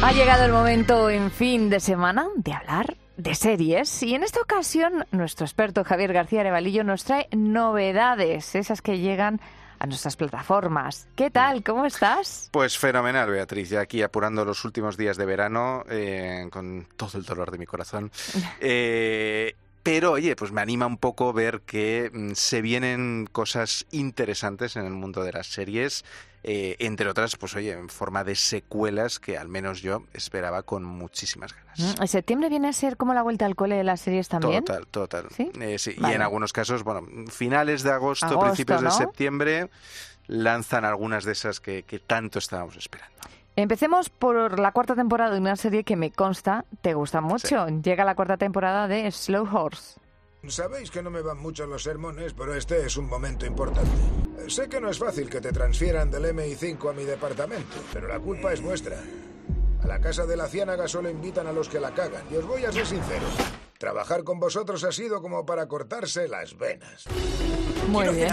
Ha llegado el momento en fin de semana de hablar de series y en esta ocasión nuestro experto Javier García Arevalillo nos trae novedades, esas que llegan a nuestras plataformas. ¿Qué tal? ¿Cómo estás? Pues fenomenal, Beatriz, ya aquí apurando los últimos días de verano con todo el dolor de mi corazón. Pero, oye, pues me anima un poco ver que se vienen cosas interesantes en el mundo de las series, entre otras, pues oye, en forma de secuelas que al menos yo esperaba con muchísimas ganas. ¿En septiembre viene a ser como la vuelta al cole de las series también? Total. ¿Sí? Sí. Vale. Y en algunos casos, bueno, finales de agosto, principios de septiembre, lanzan algunas de esas que tanto estábamos esperando. Empecemos por la cuarta temporada de una serie que me consta te gusta mucho. Sí. Llega la cuarta temporada de Slow Horse. Sabéis que no me van mucho los sermones, pero este es un momento importante. Sé que no es fácil que te transfieran del MI5 a mi departamento, pero la culpa es vuestra. A la casa de la Ciénaga solo invitan a los que la cagan, y os voy a ser sincero. Trabajar con vosotros ha sido como para cortarse las venas. Muy bien.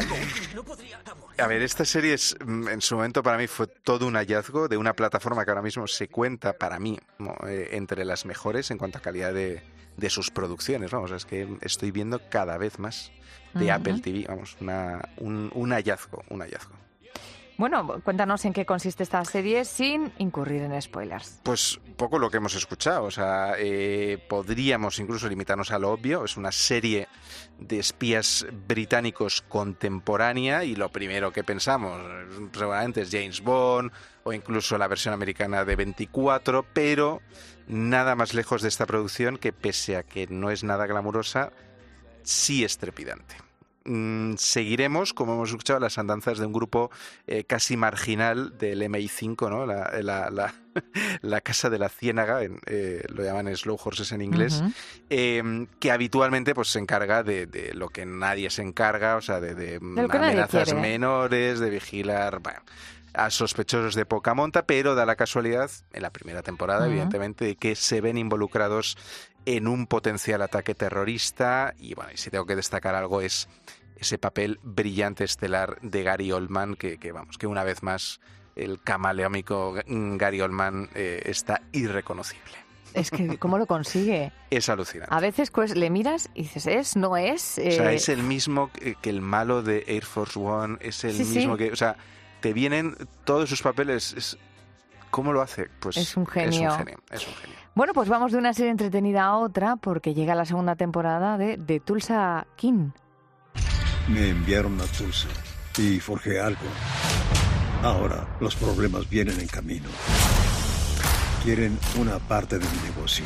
A ver, esta serie en su momento para mí fue todo un hallazgo de una plataforma que ahora mismo se cuenta para mí entre las mejores en cuanto a calidad de sus producciones. Vamos, es que estoy viendo cada vez más de Apple TV. Vamos, un hallazgo. Bueno, cuéntanos en qué consiste esta serie sin incurrir en spoilers. Pues poco lo que hemos escuchado, o sea, podríamos incluso limitarnos a lo obvio. Es una serie de espías británicos contemporánea y lo primero que pensamos seguramente es James Bond o incluso la versión americana de 24, pero nada más lejos de esta producción que, pese a que no es nada glamurosa, sí es trepidante. Seguiremos, como hemos escuchado, las andanzas de un grupo casi marginal del MI5, ¿no? La casa de la Ciénaga, lo llaman Slow Horses en inglés, que habitualmente pues se encarga de lo que nadie se encarga, o sea, de amenazas menores, de vigilar, bueno, a sospechosos de poca monta, pero da la casualidad, en la primera temporada, evidentemente, de que se ven involucrados en un potencial ataque terrorista. Y bueno, y si tengo que destacar algo es ese papel brillante estelar de Gary Oldman, que una vez más el camaleónico Gary Oldman está irreconocible. Es que, ¿cómo lo consigue? Es alucinante. A veces pues le miras y dices, ¿es? ¿No es? O sea, es el mismo que el malo de Air Force One, es el mismo que... O sea, te vienen todos sus papeles. ¿Cómo lo hace? Pues es un genio. Es un genio. Bueno, pues vamos de una serie entretenida a otra porque llega la segunda temporada de Tulsa King. Me enviaron a Tulsa y forjé algo. Ahora los problemas vienen en camino. Quieren una parte de mi negocio.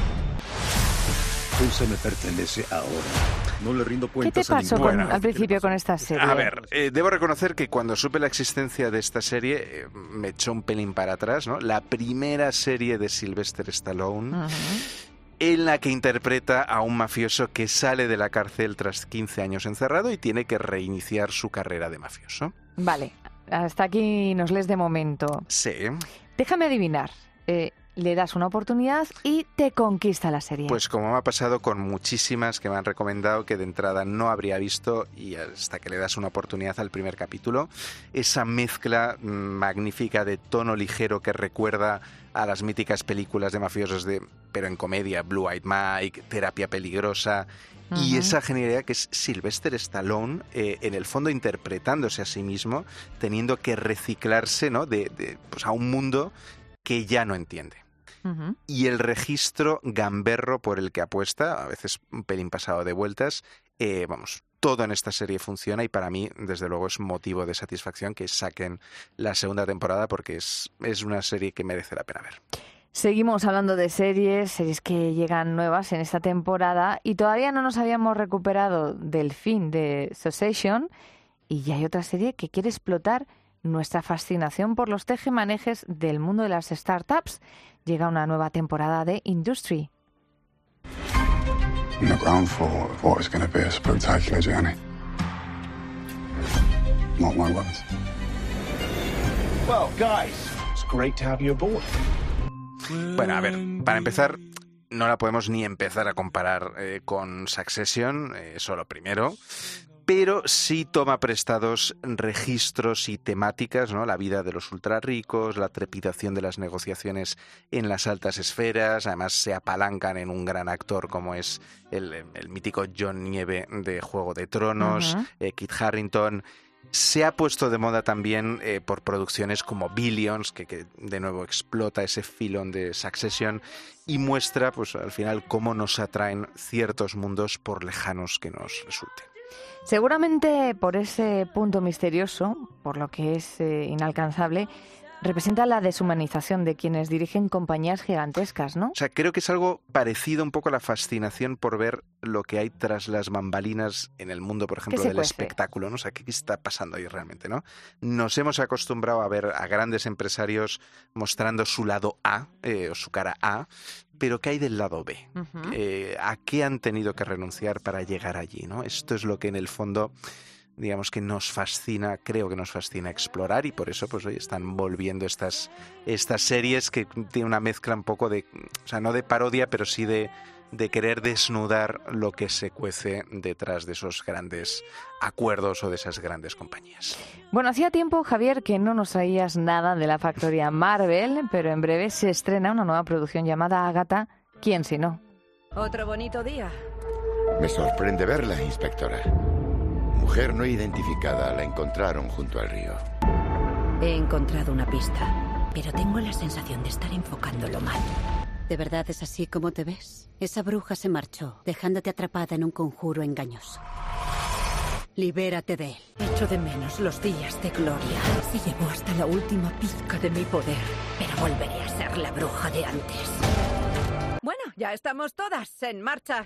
Tulsa me pertenece ahora. No le rindo cuentas a ningún. ¿Qué te pasó al principio con esta serie? A ver, debo reconocer que cuando supe la existencia de esta serie me echó un pelín para atrás, ¿no? La primera serie de Sylvester Stallone, en la que interpreta a un mafioso que sale de la cárcel tras 15 años encerrado y tiene que reiniciar su carrera de mafioso. Vale, hasta aquí nos lees de momento. Sí. Déjame adivinar. Le das una oportunidad y te conquista la serie. Pues como me ha pasado con muchísimas que me han recomendado que de entrada no habría visto, y hasta que le das una oportunidad al primer capítulo, esa mezcla magnífica de tono ligero que recuerda a las míticas películas de mafiosos pero en comedia, Blue Eyed Mike, Terapia Peligrosa, y esa genialidad que es Sylvester Stallone, en el fondo interpretándose a sí mismo, teniendo que reciclarse, ¿no? pues a un mundo que ya no entiende. Y el registro gamberro por el que apuesta, a veces un pelín pasado de vueltas, todo en esta serie funciona y para mí, desde luego, es motivo de satisfacción que saquen la segunda temporada porque es una serie que merece la pena ver. Seguimos hablando de series que llegan nuevas en esta temporada y todavía no nos habíamos recuperado del fin de Succession y ya hay otra serie que quiere explotar nuestra fascinación por los tejemanejes del mundo de las startups. Llega una nueva temporada de Industry. On the ground floor of what is going to be a spectacular journey. Not my words. Well, guys, it's great to have you aboard. Bueno, a ver, para empezar, no la podemos ni empezar a comparar con Succession, eso lo primero. pero sí toma prestados registros y temáticas, ¿no? La vida de los ultrarricos, la trepidación de las negociaciones en las altas esferas, además se apalancan en un gran actor como es el mítico Jon Nieve de Juego de Tronos, Kit Harington. Se ha puesto de moda también por producciones como Billions, que de nuevo explota ese filón de Succession y muestra, pues al final, cómo nos atraen ciertos mundos por lejanos que nos resulten. Seguramente por ese punto misterioso, por lo que es inalcanzable, representa la deshumanización de quienes dirigen compañías gigantescas, ¿no? O sea, creo que es algo parecido un poco a la fascinación por ver lo que hay tras las bambalinas en el mundo, por ejemplo, del espectáculo, ¿no? O sea, ¿qué está pasando ahí realmente, no? Nos hemos acostumbrado a ver a grandes empresarios mostrando su lado A, o su cara A, pero ¿qué hay del lado B? ¿A qué han tenido que renunciar para llegar allí, ¿no? Esto es lo que en el fondo, digamos, que nos fascina, creo que nos fascina explorar, y por eso pues hoy están volviendo estas series que tienen una mezcla un poco de, o sea, no de parodia, pero sí de querer desnudar lo que se cuece detrás de esos grandes acuerdos o de esas grandes compañías. Bueno, hacía tiempo, Javier, que no nos traías nada de la factoría Marvel, pero en breve se estrena una nueva producción llamada Agatha, ¿quién si no? Otro bonito día. Me sorprende verla, inspectora. Mujer no identificada, la encontraron junto al río. He encontrado una pista, pero tengo la sensación de estar enfocándolo mal. ¿De verdad es así como te ves? Esa bruja se marchó, dejándote atrapada en un conjuro engañoso. Libérate de él. Echo de menos los días de gloria. Se llevó hasta la última pizca de mi poder, pero volveré a ser la bruja de antes. Bueno, ya estamos todas en marcha.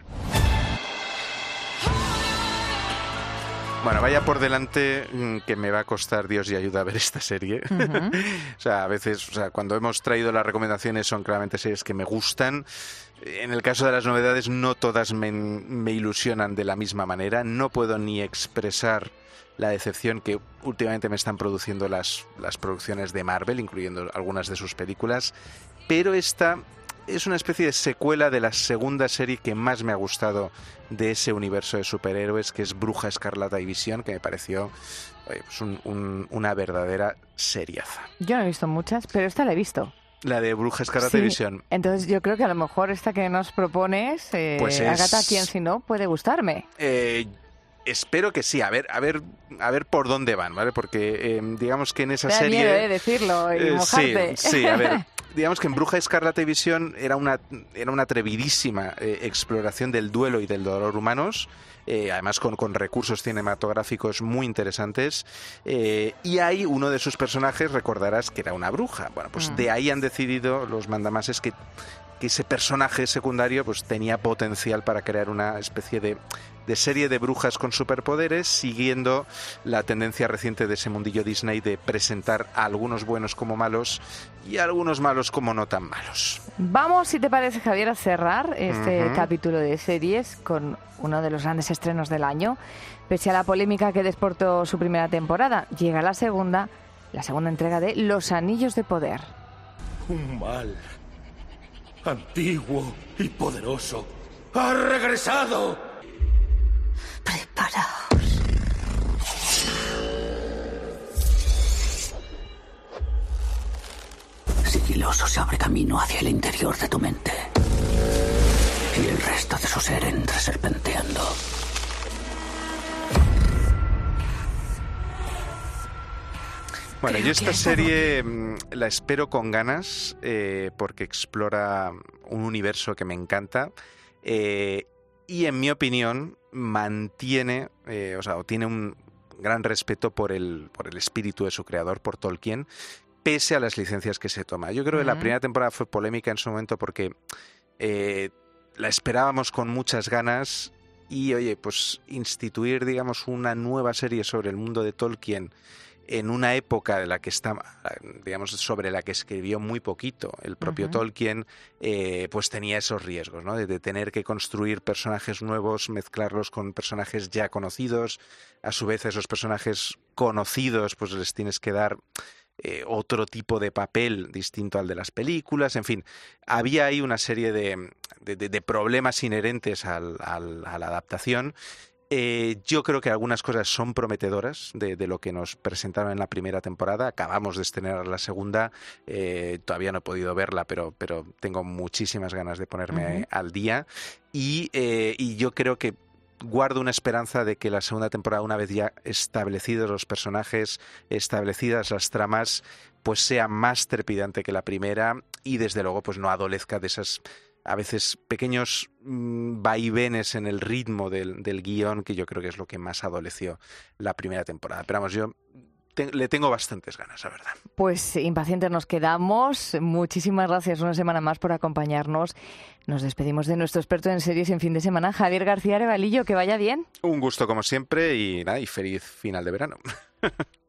Bueno, vaya por delante que me va a costar Dios y ayuda a ver esta serie. O sea, a veces, cuando hemos traído las recomendaciones son claramente series que me gustan. En el caso de las novedades, no todas me ilusionan de la misma manera. No puedo ni expresar la decepción que últimamente me están produciendo las producciones de Marvel, incluyendo algunas de sus películas. Pero esta es una especie de secuela de la segunda serie que más me ha gustado de ese universo de superhéroes, que es Bruja Escarlata y Visión, que me pareció pues una verdadera seriaza. Yo no he visto muchas, pero esta la he visto. La de Bruja Escarlata y Visión. Entonces yo creo que a lo mejor esta que nos propones, pues Agatha, ¿quién si no? Puede gustarme. Espero que sí. A ver por dónde van, ¿vale? Porque digamos que en esa serie... Me da miedo, decirlo y mojarte. Sí, a ver... Digamos que en Bruja Escarlata y Visión era una atrevidísima exploración del duelo y del dolor humanos, además con recursos cinematográficos muy interesantes, y ahí uno de sus personajes, recordarás que era una bruja. Bueno, pues de ahí han decidido los mandamases que ese personaje secundario pues tenía potencial para crear una especie de serie de brujas con superpoderes, siguiendo la tendencia reciente de ese mundillo Disney de presentar a algunos buenos como malos y a algunos malos como no tan malos. Vamos, si te parece, Javier, a cerrar este capítulo de series con uno de los grandes estrenos del año. Pese a la polémica que desportó su primera temporada, llega la segunda entrega de Los Anillos de Poder. Un mal antiguo y poderoso ha regresado. Preparaos. Sigiloso se abre camino hacia el interior de tu mente. Y el resto de su ser entra serpenteando. Bueno, yo esta serie la espero con ganas porque explora un universo que me encanta y, en mi opinión, mantiene, o tiene un gran respeto por el espíritu de su creador, por Tolkien, pese a las licencias que se toma. Yo creo que la primera temporada fue polémica en su momento porque la esperábamos con muchas ganas y, oye, pues instituir, digamos, una nueva serie sobre el mundo de Tolkien en una época de la que está, digamos, sobre la que escribió muy poquito el propio Tolkien, pues tenía esos riesgos, ¿no? De tener que construir personajes nuevos, mezclarlos con personajes ya conocidos. A su vez, a esos personajes conocidos, pues les tienes que dar otro tipo de papel distinto al de las películas. En fin, había ahí una serie de problemas inherentes a la adaptación. Yo creo que algunas cosas son prometedoras de lo que nos presentaron en la primera temporada. Acabamos de estrenar la segunda. Todavía no he podido verla, pero tengo muchísimas ganas de ponerme al día. Y yo creo que guardo una esperanza de que la segunda temporada, una vez ya establecidos los personajes, establecidas las tramas, pues sea más trepidante que la primera y desde luego pues no adolezca de esas a veces pequeños vaivenes en el ritmo del guión, que yo creo que es lo que más adoleció la primera temporada. Pero vamos, yo le tengo bastantes ganas, la verdad. Pues impacientes nos quedamos. Muchísimas gracias una semana más por acompañarnos. Nos despedimos de nuestro experto en series en fin de semana, Javier García Arevalillo. Que vaya bien. Un gusto como siempre y feliz final de verano.